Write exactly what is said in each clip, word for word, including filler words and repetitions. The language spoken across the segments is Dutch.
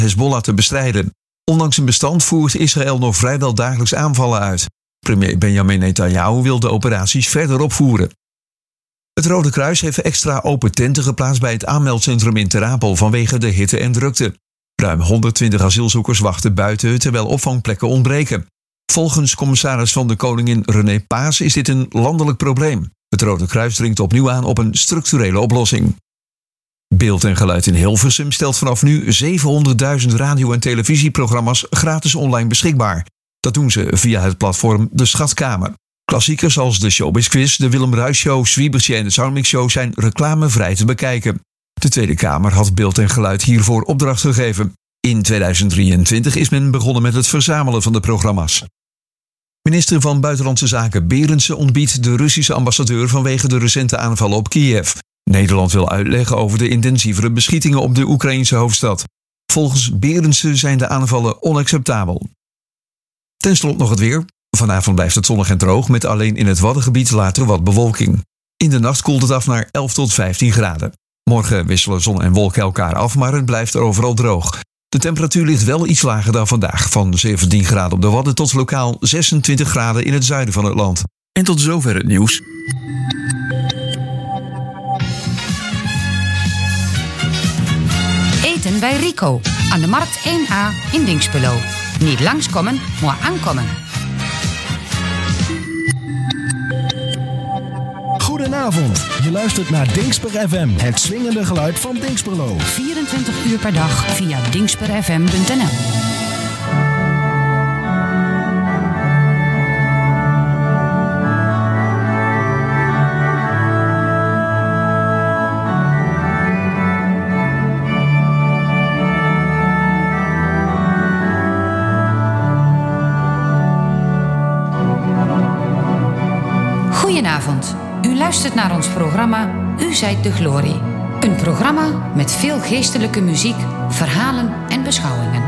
Hezbollah te bestrijden. Ondanks een bestand voert Israël nog vrijwel dagelijks aanvallen uit. Premier Benjamin Netanyahu wil de operaties verder opvoeren. Het Rode Kruis heeft extra open tenten geplaatst bij het aanmeldcentrum in Ter Apel vanwege de hitte en drukte. Ruim honderdtwintig asielzoekers wachten buiten terwijl opvangplekken ontbreken. Volgens commissaris van de Koningin René Paas is dit een landelijk probleem. Het Rode Kruis dringt opnieuw aan op een structurele oplossing. Beeld en Geluid in Hilversum stelt vanaf nu zevenhonderdduizend radio- en televisieprogramma's gratis online beschikbaar. Dat doen ze via het platform De Schatkamer. Klassiekers als de Showbiz Quiz, de Willem Ruijs Show, Zwiebertje en de Soundmix Show zijn reclamevrij te bekijken. De Tweede Kamer had Beeld en Geluid hiervoor opdracht gegeven. In tweeduizend drieëntwintig is men begonnen met het verzamelen van de programma's. Minister van Buitenlandse Zaken Berendsen ontbiedt de Russische ambassadeur vanwege de recente aanvallen op Kiev. Nederland wil uitleggen over de intensievere beschietingen op de Oekraïnse hoofdstad. Volgens Berendsen zijn de aanvallen onacceptabel. Ten slotte nog het weer. Vanavond blijft het zonnig en droog met alleen in het Waddengebied later wat bewolking. In de nacht koelt het af naar elf tot vijftien graden. Morgen wisselen zon en wolken elkaar af, maar het blijft er overal droog. De temperatuur ligt wel iets lager dan vandaag, van zeventien graden op de Wadden tot lokaal zesentwintig graden in het zuiden van het land. En tot zover het nieuws. Eten bij Rico, aan de Markt één A in Dinxperlo. Niet langskomen, maar aankomen. Goedenavond, je luistert naar Dinxper F M, het swingende geluid van Dinxperlo. vierentwintig uur per dag via dinxper f m punt n l. Goedenavond. U luistert naar ons programma U zijt de Glorie. Een programma met veel geestelijke muziek, verhalen en beschouwingen.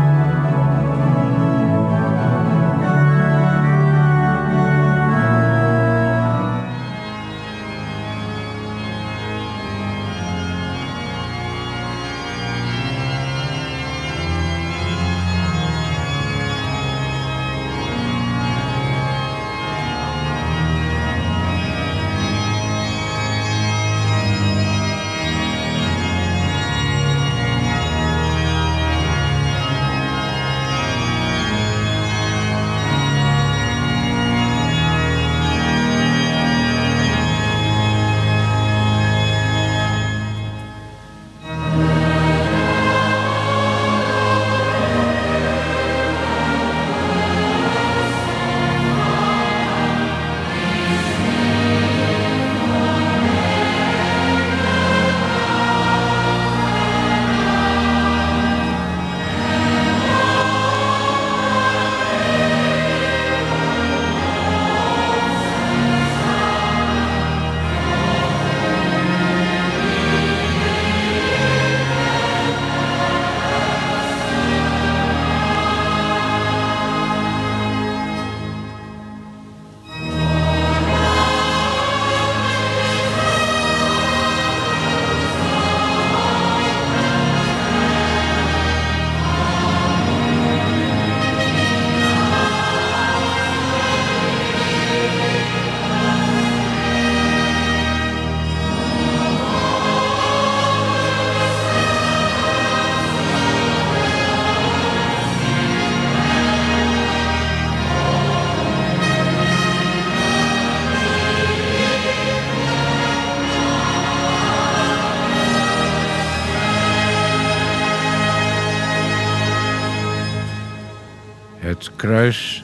Het kruis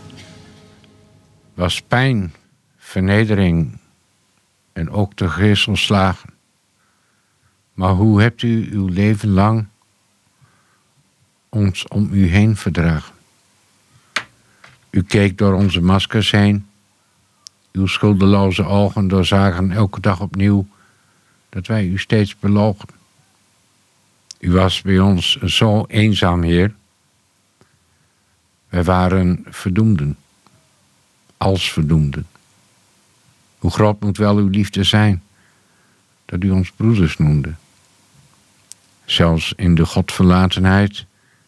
was pijn, vernedering en ook de geeselslagen. Maar hoe hebt u uw leven lang ons om u heen verdragen? U keek door onze maskers heen. Uw schuldeloze ogen doorzagen elke dag opnieuw dat wij u steeds belogen. U was bij ons zo eenzaam, Heer. Wij waren verdoemden, als verdoemden. Hoe groot moet wel uw liefde zijn, dat u ons broeders noemde. Zelfs in de godverlatenheid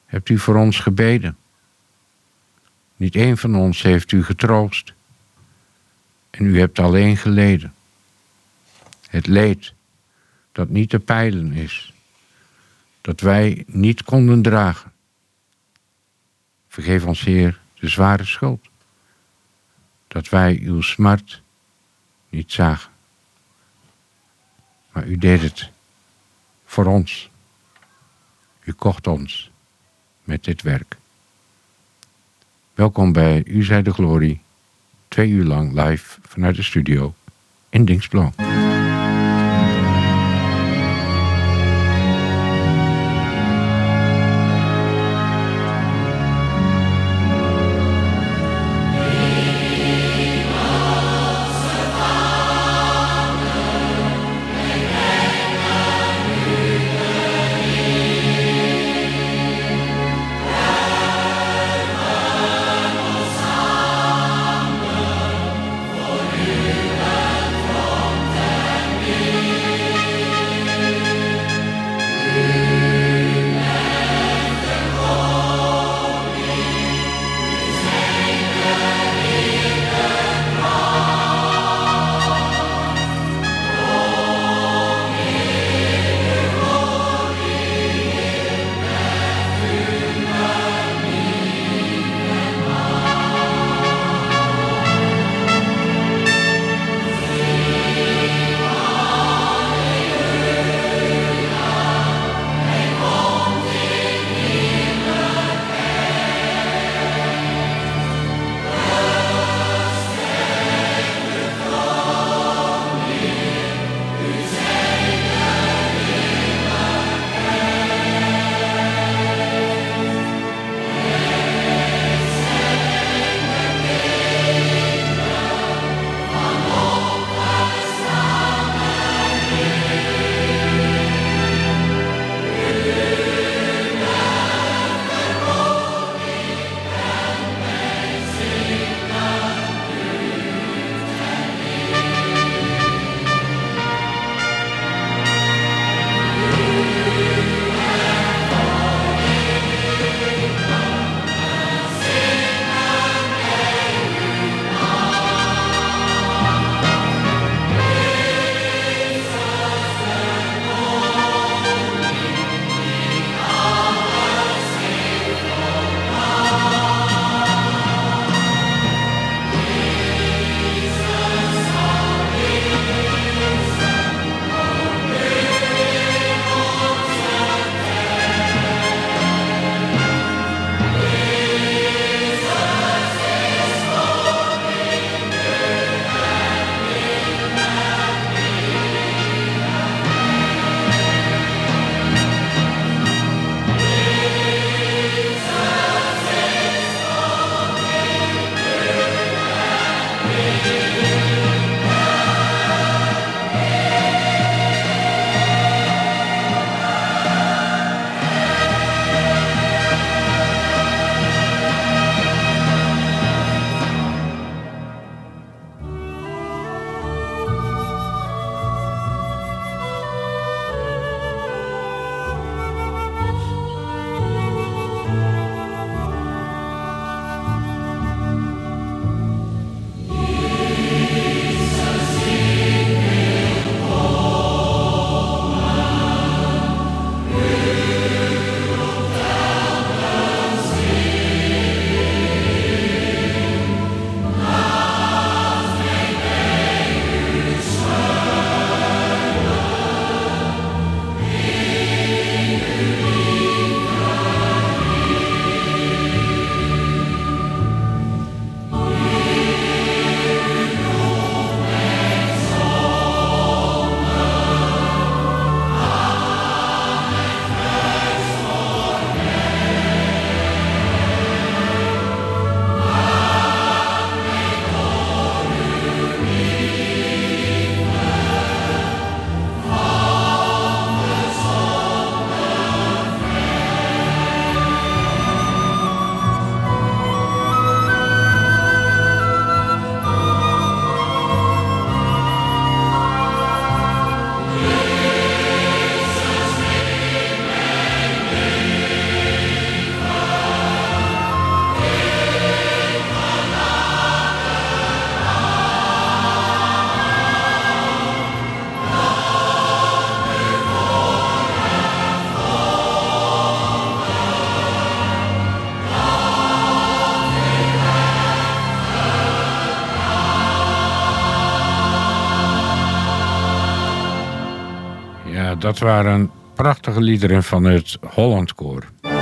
hebt u voor ons gebeden. Niet één van ons heeft u getroost. En u hebt alleen geleden. Het leed dat niet te peilen is. Dat wij niet konden dragen. Vergeef ons, Heer, de zware schuld. Dat wij uw smart niet zagen. Maar u deed het voor ons. U kocht ons met dit werk. Welkom bij U zij de glorie. Twee uur lang live vanuit de studio in Dingsblauw. Voor u bent dat waren prachtige liederen van het Hollandkoor.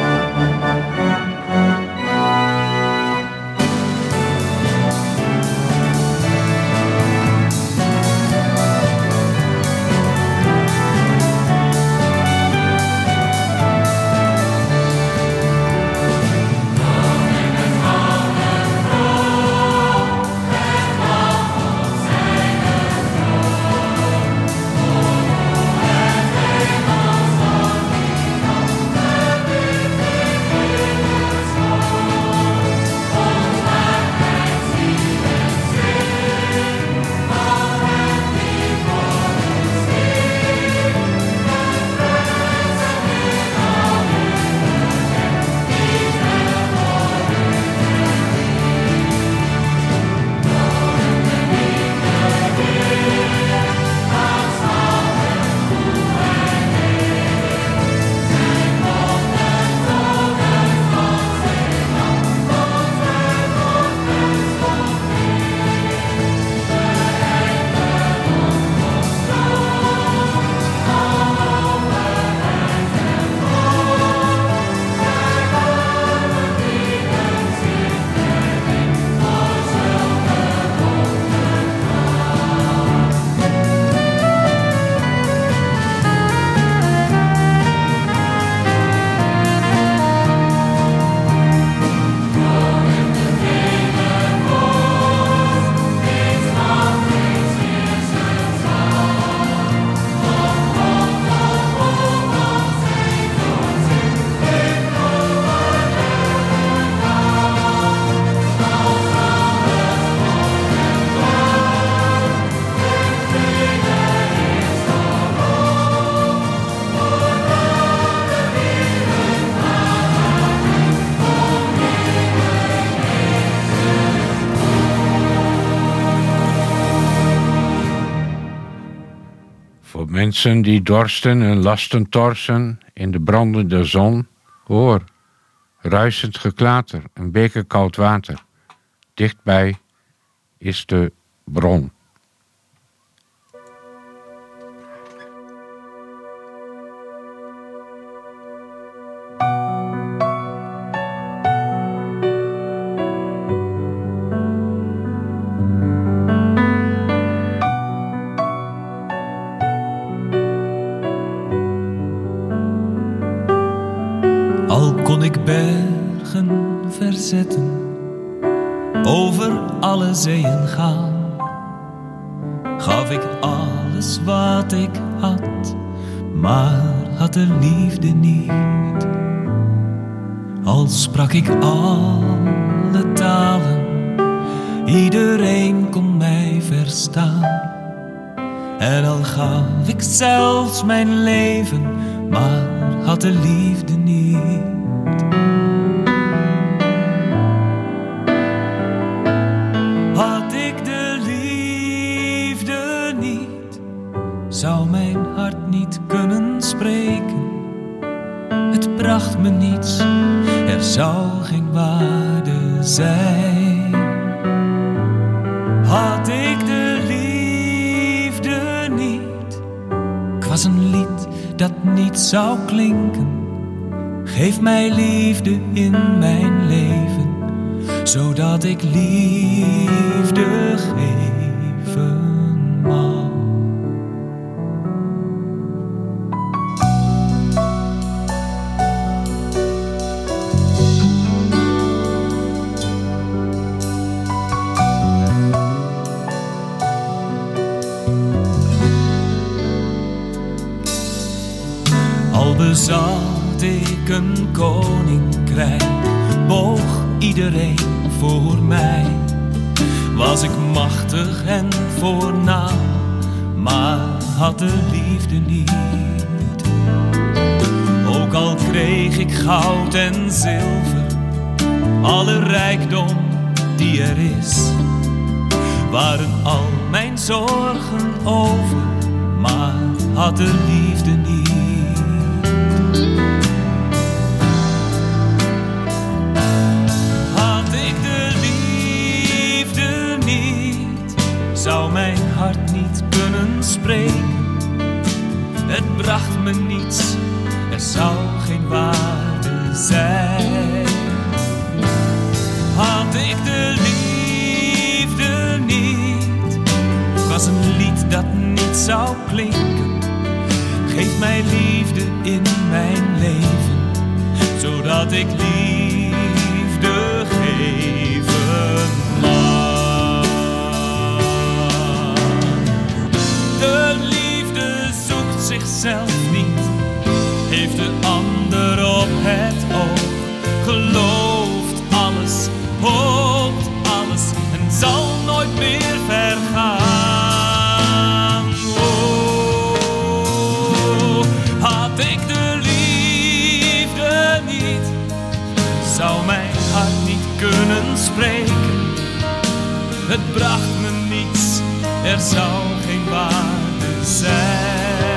Mensen die dorsten en lasten torsen in de brandende zon. Hoor, ruisend geklater, een beker koud water. Dichtbij is de bron. Over alle zeeën gaan, gaf ik alles wat ik had, maar had de liefde niet. Al sprak ik alle talen, iedereen kon mij verstaan. En al gaf ik zelfs mijn leven, maar had de liefde niet. Zou mijn hart niet kunnen spreken, het bracht me niets, er zou geen waarde zijn. Had ik de liefde niet, ik was een lied dat niet zou klinken. Geef mij liefde in mijn leven, zodat ik liefde geven mag. Bezat ik een koninkrijk, boog iedereen voor mij. Was ik machtig en voornaam, maar had de liefde niet. Ook al kreeg ik goud en zilver, alle rijkdom die er is, waren al mijn zorgen over, maar had de liefde niet. Zou mijn hart niet kunnen spreken, het bracht zodat ik liefde geven mag. De liefde zoekt zichzelf niet, heeft de ander op het oog, gelooft alles, hoopt alles en zal nooit meer vergaan. Oh, had ik de liefde niet, zou mijn hart niet kunnen spreken. Het bracht me niets, er zou geen waarde zijn.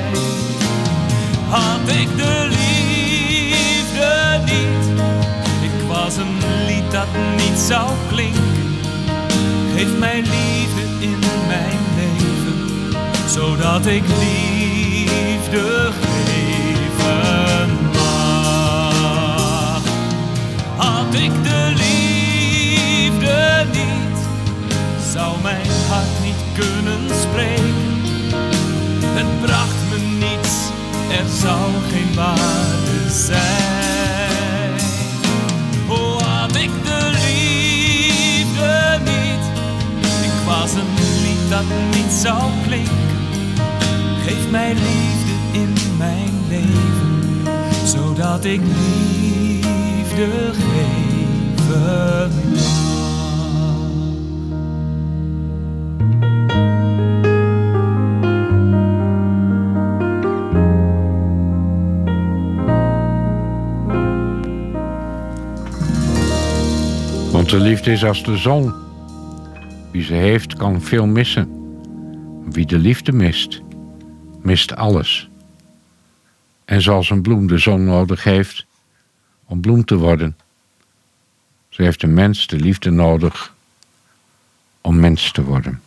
Had ik de liefde niet, ik was een lied dat niet zou klinken. Geef mij liefde in mijn leven, zodat ik liefde geven mag. Had ik de liefde niet, zou mijn hart niet kunnen spreken. Het bracht me niets, er zou geen waarde zijn. Oh, had ik de liefde niet, ik was een lied dat niet zou klinken. Geef mij liefde in mijn leven, zodat ik liefde geven mag. Want de liefde is als de zon. Wie ze heeft, kan veel missen. Wie de liefde mist, mist alles. En zoals een bloem de zon nodig heeft om bloem te worden, zo heeft een mens de liefde nodig om mens te worden.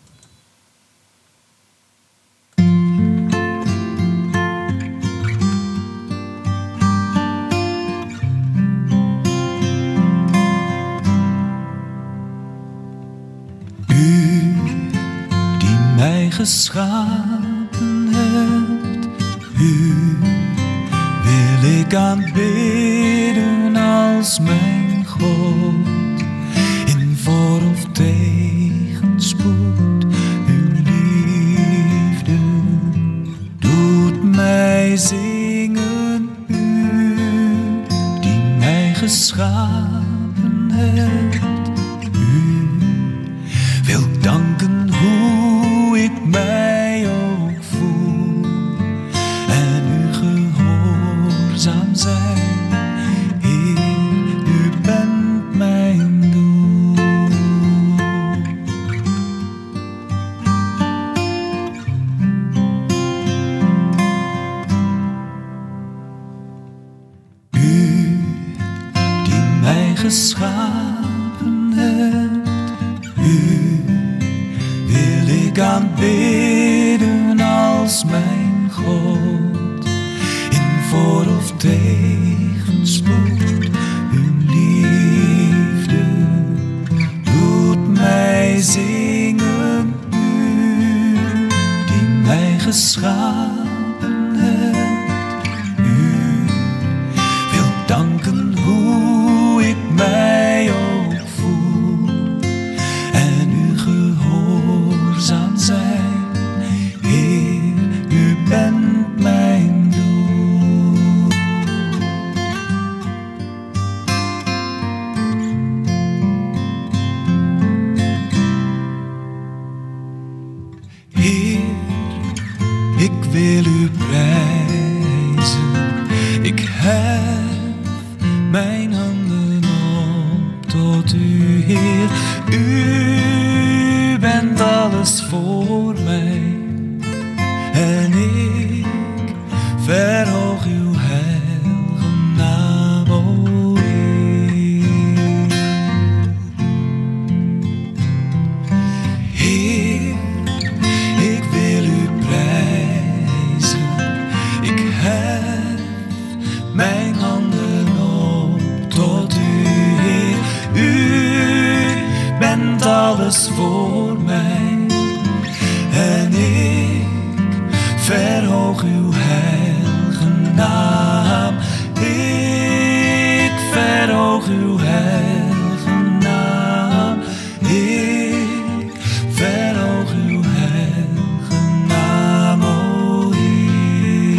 Geschapen hebt, u wil ik aanbidden als mijn God. In voor- of tegenspoed, uw liefde doet mij zingen. U die mij geschapen hebt, u wil danken hoe ik mij ook voel en u gehoorzaam zijn. Heer, u bent mijn doel. U die mij geschapen hebt, u wil ik aanbidden als mijn God. In voor- of tegenspoed, uw liefde doet mij zingen. U die mij geschapen hebt, u wil danken hoe ik mij ook voel en u gehoorzaam zijn. Heer, u bent mijn doel. Heer, ik wil u prijzen. Ik hef mijn handen op tot u, Heer. U bent alles voor mij en ik verhoog uw heilige naam, o Heer. Heer, ik wil u prijzen. Ik hef mijn handen op tot u, Heer. U bent alles voor mij en ik verhoog uw heilige naam, Heer. uw heilige naam. Ik verhoog uw heilige naam, o Heer.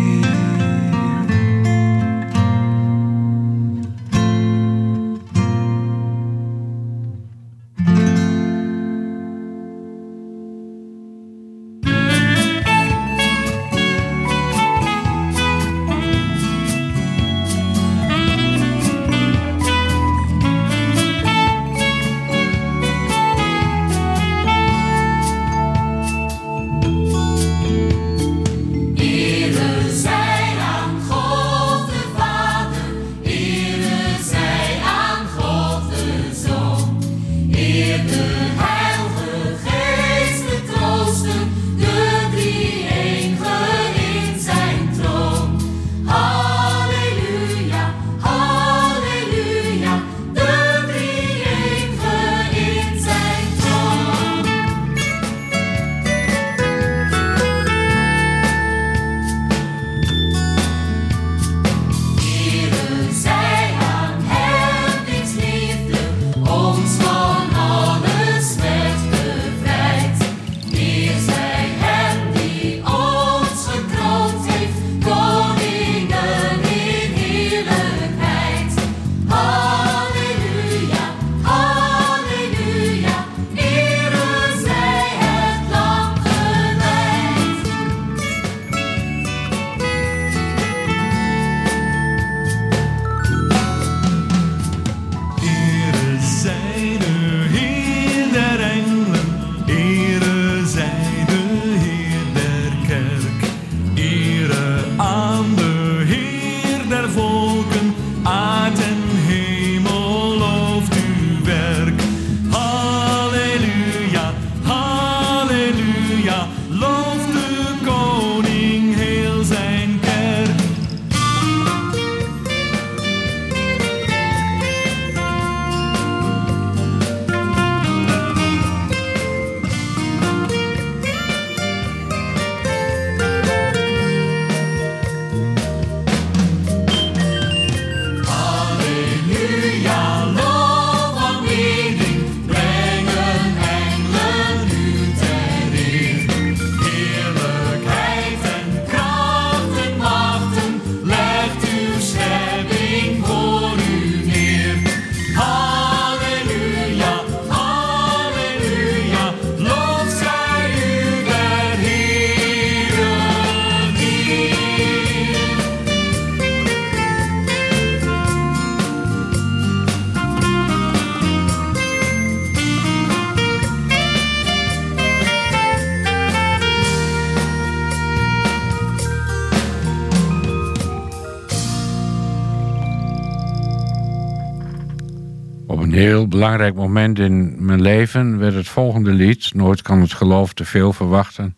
Een heel belangrijk moment in mijn leven werd het volgende lied. Nooit kan het geloof te veel verwachten.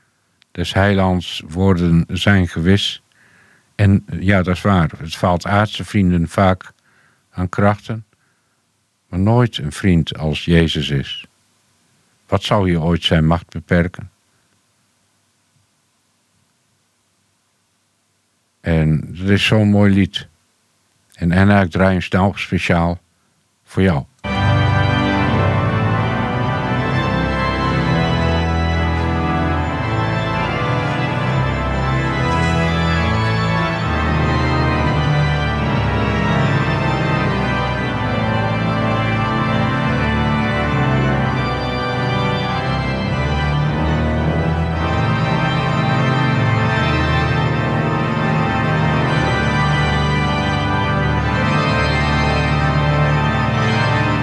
Des heilands woorden zijn gewis. En ja, dat is waar. Het faalt aardse vrienden vaak aan krachten. Maar nooit een vriend als Jezus is. Wat zou je ooit zijn macht beperken? En dat is zo'n mooi lied. En Anna, ik draai een snel speciaal voor jou. Halleluja,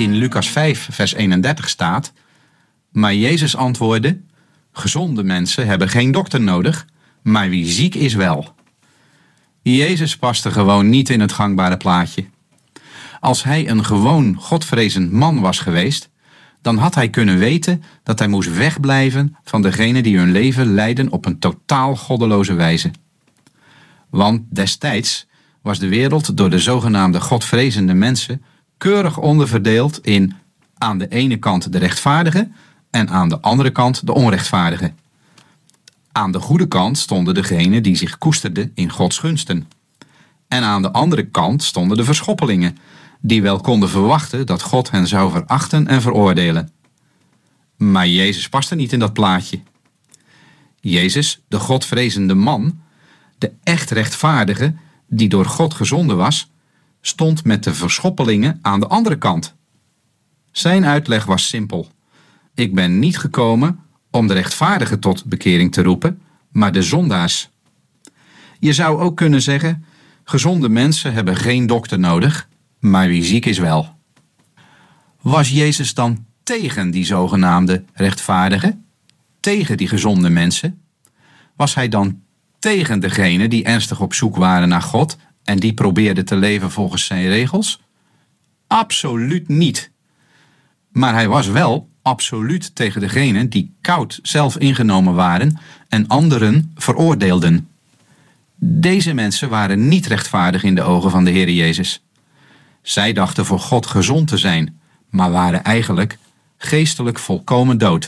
in Lucas vijf vers eenendertig staat: maar Jezus antwoordde: gezonde mensen hebben geen dokter nodig, maar wie ziek is wel. Jezus paste gewoon niet in het gangbare plaatje. Als hij een gewoon godvrezend man was geweest, dan had hij kunnen weten dat hij moest wegblijven van degenen die hun leven leiden op een totaal goddeloze wijze. Want destijds was de wereld door de zogenaamde godvrezende mensen keurig onderverdeeld in aan de ene kant de rechtvaardigen en aan de andere kant de onrechtvaardigen. Aan de goede kant stonden degenen die zich koesterden in Gods gunsten. En aan de andere kant stonden de verschoppelingen, die wel konden verwachten dat God hen zou verachten en veroordelen. Maar Jezus paste niet in dat plaatje. Jezus, de godvrezende man, de echt rechtvaardige, die door God gezonden was, stond met de verschoppelingen aan de andere kant. Zijn uitleg was simpel. Ik ben niet gekomen om de rechtvaardigen tot bekering te roepen, maar de zondaars. Je zou ook kunnen zeggen, gezonde mensen hebben geen dokter nodig, maar wie ziek is wel. Was Jezus dan tegen die zogenaamde rechtvaardigen? Tegen die gezonde mensen? Was hij dan tegen degenen die ernstig op zoek waren naar God en die probeerden te leven volgens zijn regels? Absoluut niet. Maar hij was wel absoluut tegen degenen die koud zelf ingenomen waren en anderen veroordeelden. Deze mensen waren niet rechtvaardig in de ogen van de Heer Jezus. Zij dachten voor God gezond te zijn, maar waren eigenlijk geestelijk volkomen dood.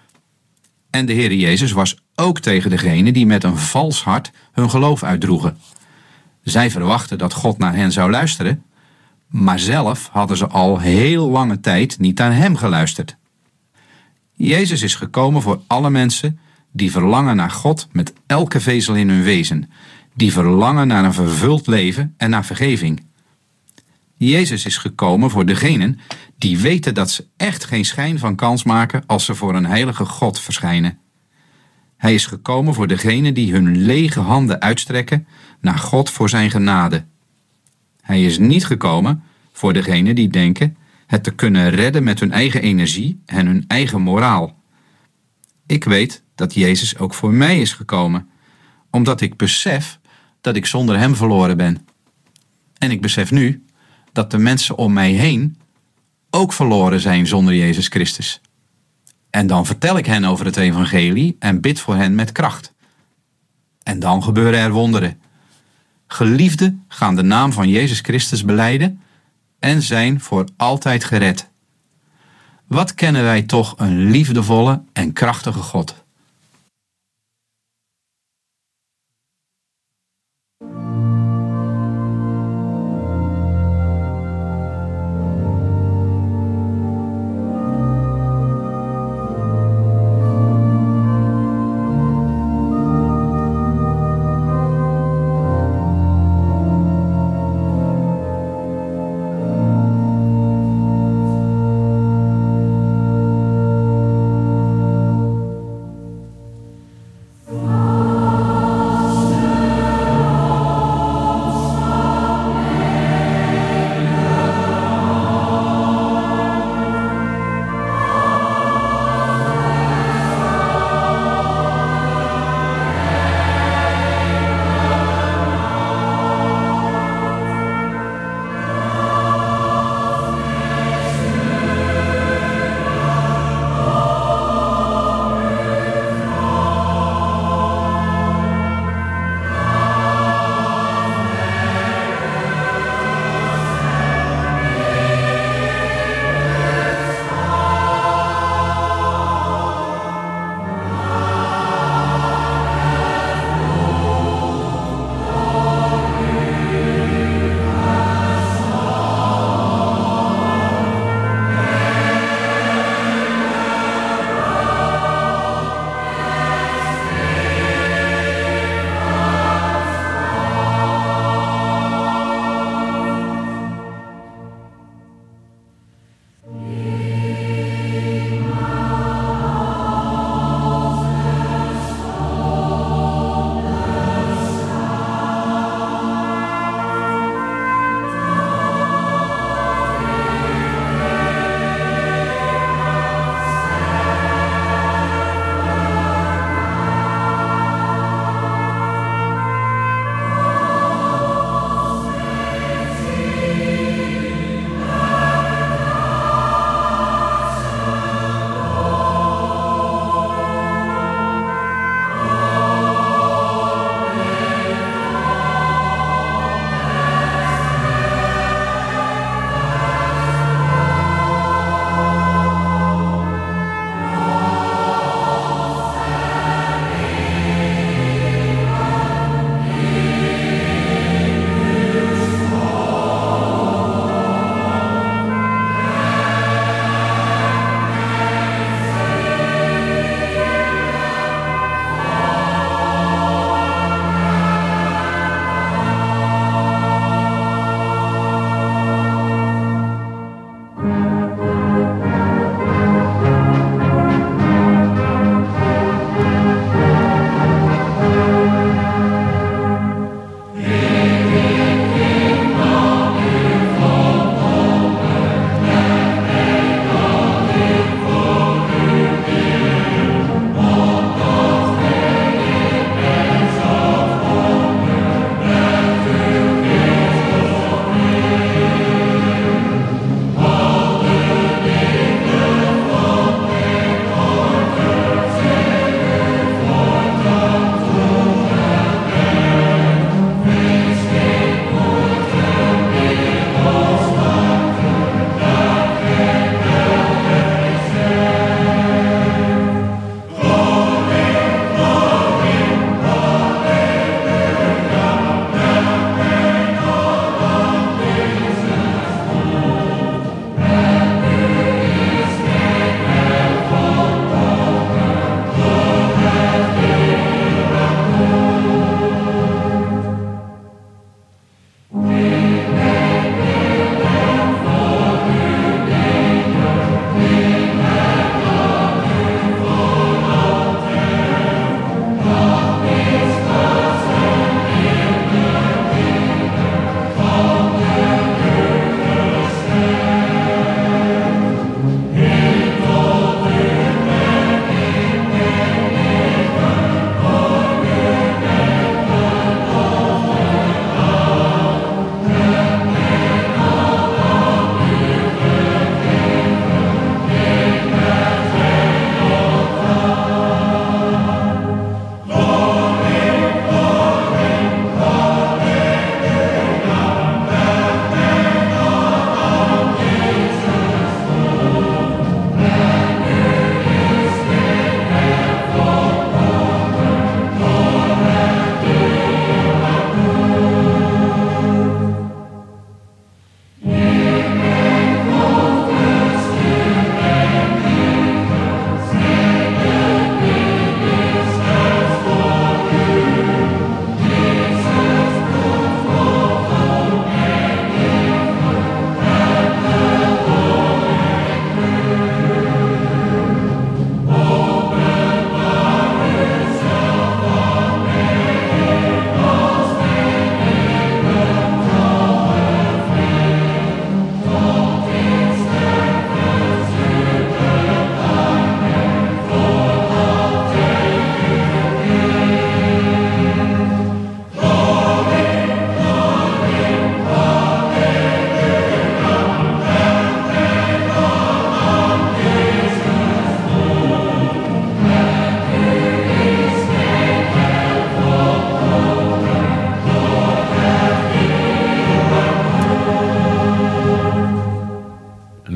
En de Heer Jezus was ook tegen degenen die met een vals hart hun geloof uitdroegen. Zij verwachten dat God naar hen zou luisteren, maar zelf hadden ze al heel lange tijd niet naar hem geluisterd. Jezus is gekomen voor alle mensen die verlangen naar God met elke vezel in hun wezen, die verlangen naar een vervuld leven en naar vergeving. Jezus is gekomen voor degenen die weten dat ze echt geen schijn van kans maken als ze voor een heilige God verschijnen. Hij is gekomen voor degenen die hun lege handen uitstrekken naar God voor zijn genade. Hij is niet gekomen voor degenen die denken het te kunnen redden met hun eigen energie en hun eigen moraal. Ik weet dat Jezus ook voor mij is gekomen, omdat ik besef dat ik zonder hem verloren ben. En ik besef nu dat de mensen om mij heen ook verloren zijn zonder Jezus Christus. En dan vertel ik hen over het evangelie en bid voor hen met kracht. En dan gebeuren er wonderen. Geliefden gaan de naam van Jezus Christus belijden en zijn voor altijd gered. Wat kennen wij toch een liefdevolle en krachtige God.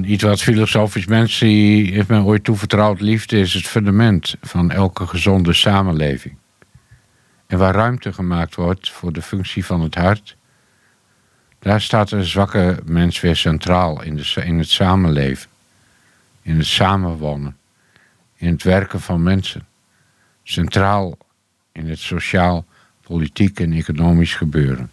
een iets wat filosofisch mens die heeft mij ooit toevertrouwd. Liefde is het fundament van elke gezonde samenleving. En waar ruimte gemaakt wordt voor de functie van het hart, daar staat een zwakke mens weer centraal in, de, in het samenleven. In het samenwonen. In het werken van mensen. Centraal in het sociaal, politiek en economisch gebeuren.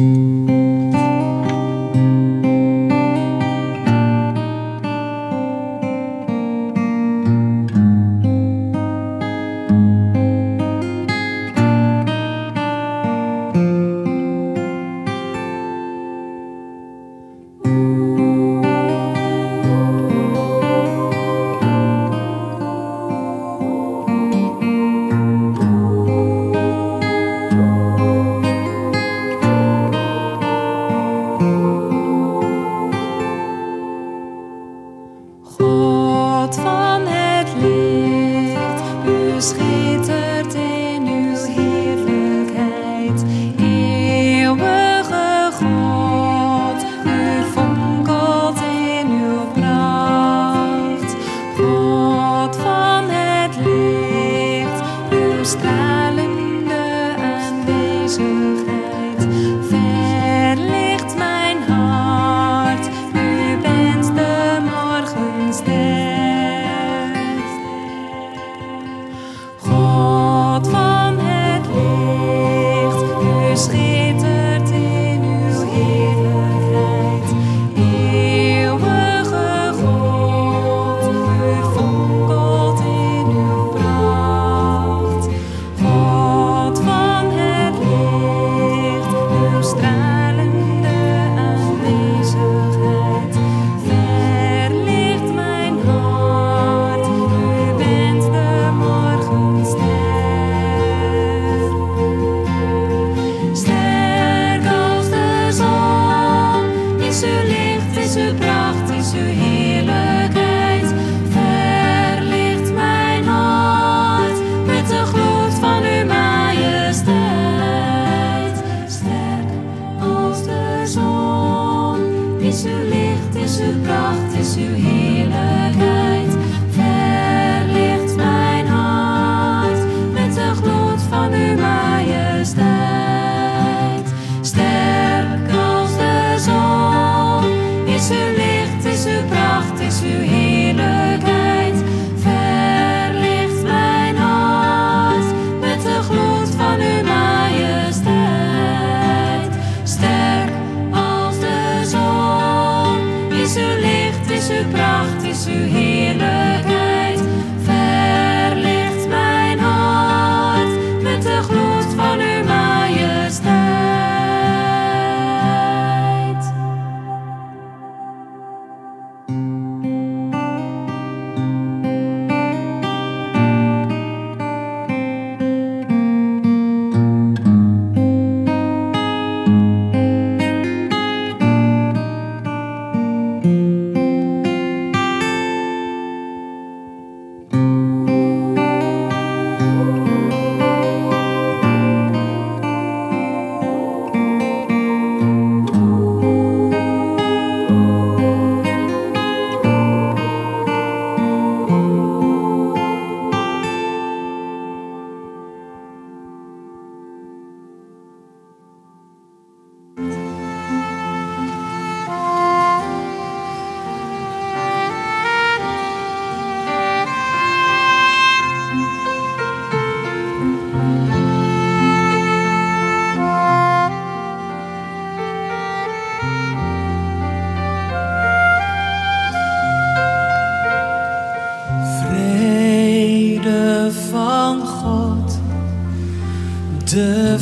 De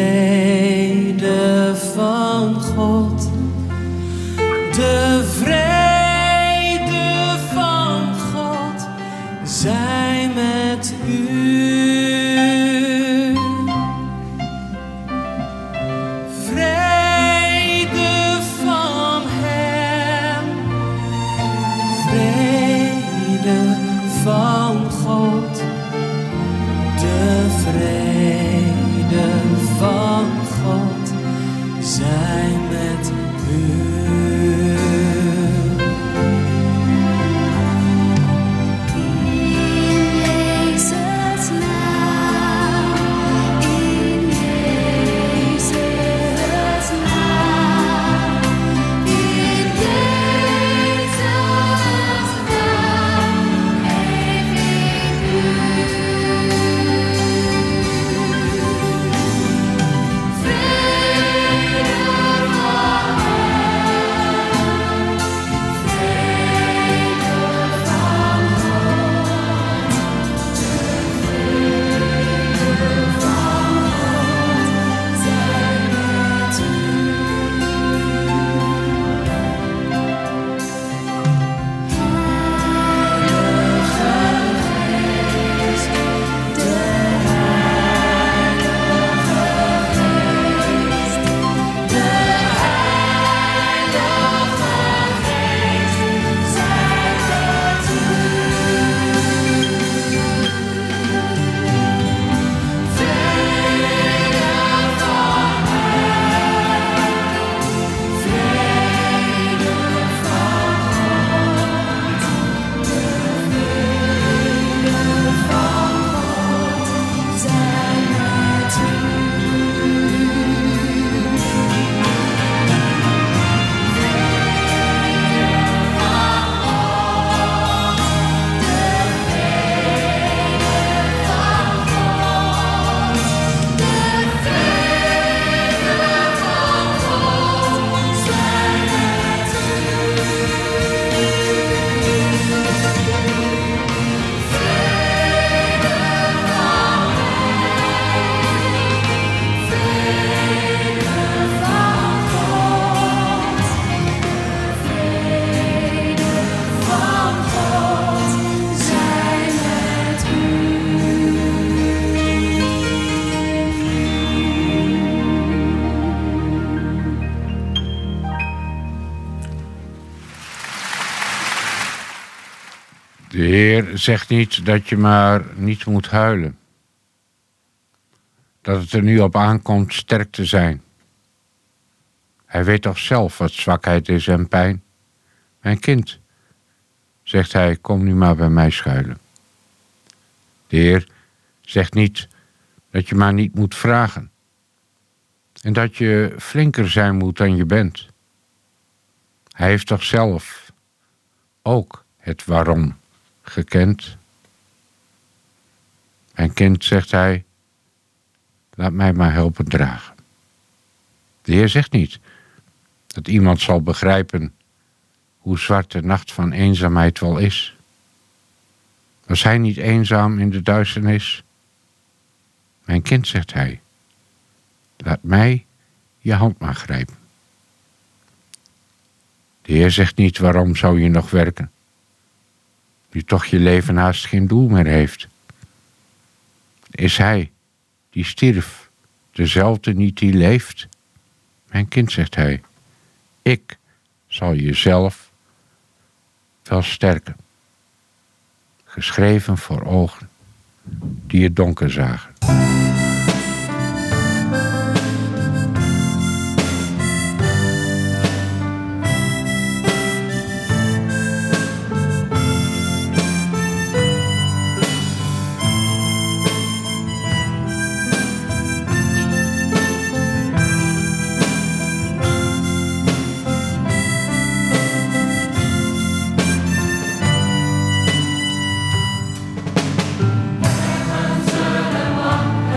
vrede van God, de vrede van God, zij met u. Vrede van Hem, vrede van God, de vrede van God, zij met u. De Heer zegt niet dat je maar niet moet huilen. Dat het er nu op aankomt sterk te zijn. Hij weet toch zelf wat zwakheid is en pijn. Mijn kind, zegt hij, kom nu maar bij mij schuilen. De Heer zegt niet dat je maar niet moet vragen. En dat je flinker zijn moet dan je bent. Hij heeft toch zelf ook het waarom gekend. Mijn kind, zegt hij, laat mij maar helpen dragen. De Heer zegt niet dat iemand zal begrijpen hoe zwart de nacht van eenzaamheid wel is. Was hij niet eenzaam in de duisternis? Mijn kind, zegt hij, laat mij je hand maar grijpen. De Heer zegt niet waarom zou je nog werken, nu toch je leven haast geen doel meer heeft. Is hij die stierf dezelfde niet die leeft? Mijn kind, zegt hij, ik zal jezelf wel sterken. Geschreven voor ogen die het donker zagen. Zullen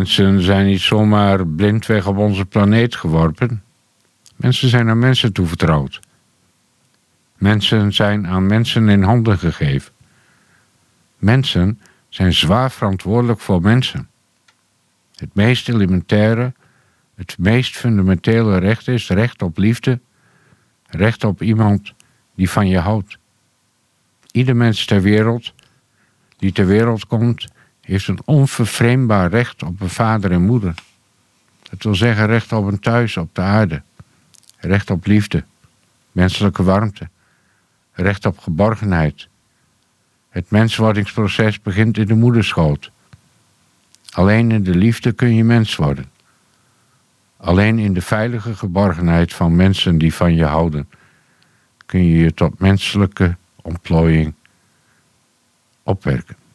Mensen zijn niet zomaar blindweg op onze planeet geworpen. Mensen zijn aan mensen toevertrouwd. Mensen zijn aan mensen in handen gegeven. Mensen zijn zwaar verantwoordelijk voor mensen. Het meest elementaire, het meest fundamentele recht is recht op liefde, recht op iemand die van je houdt. Ieder mens ter wereld die ter wereld komt, heeft een onvervreemdbaar recht op een vader en moeder. Het wil zeggen recht op een thuis op de aarde, recht op liefde, menselijke warmte, recht op geborgenheid. Het menswordingsproces begint in de moederschoot. Alleen in de liefde kun je mens worden. Alleen in de veilige geborgenheid van mensen die van je houden kun je je tot menselijke ontplooiing opwerken.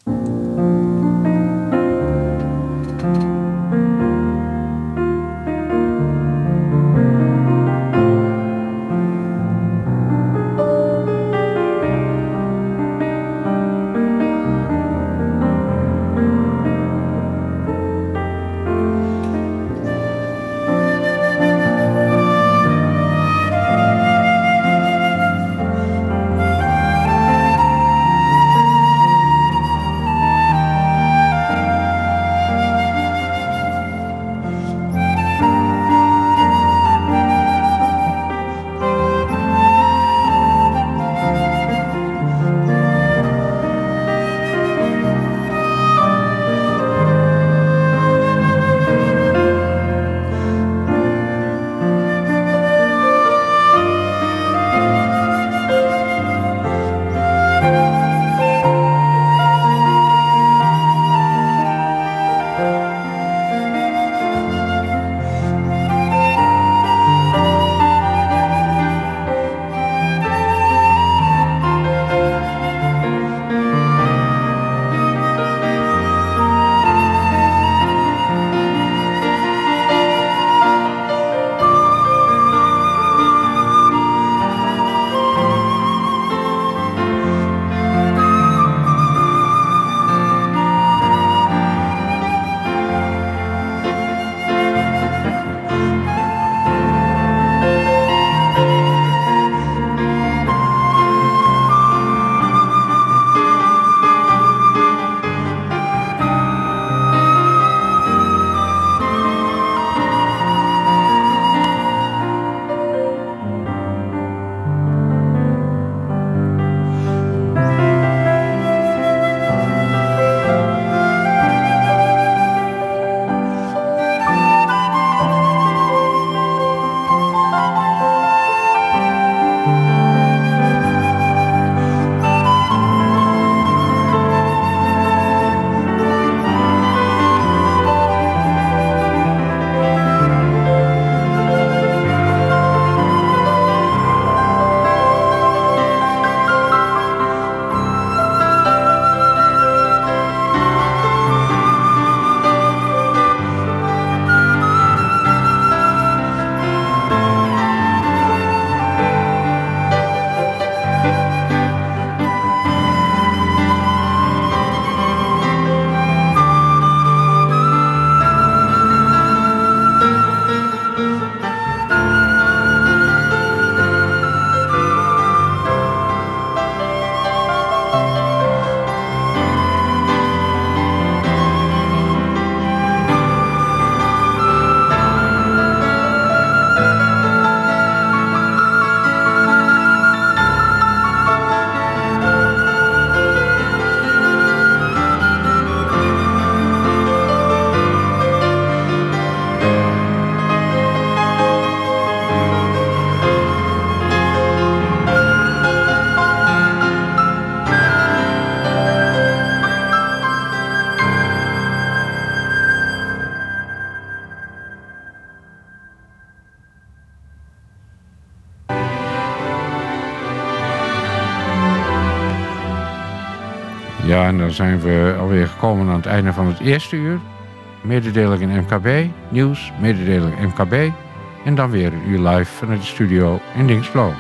Ja, en dan zijn we alweer gekomen aan het einde van het eerste uur. Mededeling in M K B, nieuws, mededeling M K B. En dan weer een uur live vanuit de studio in Dingsblo.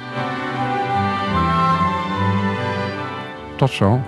Tot zo.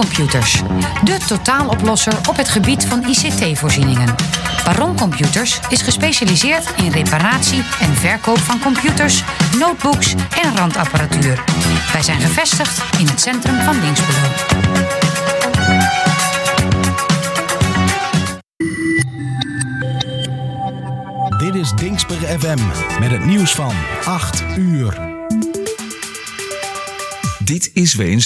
Computers, de totaaloplosser op het gebied van I C T-voorzieningen. Baron Computers is gespecialiseerd in reparatie en verkoop van computers, notebooks en randapparatuur. Wij zijn gevestigd in het centrum van Dinxperlo. Dit is Dinxper F M met het nieuws van acht uur. Dit is Weens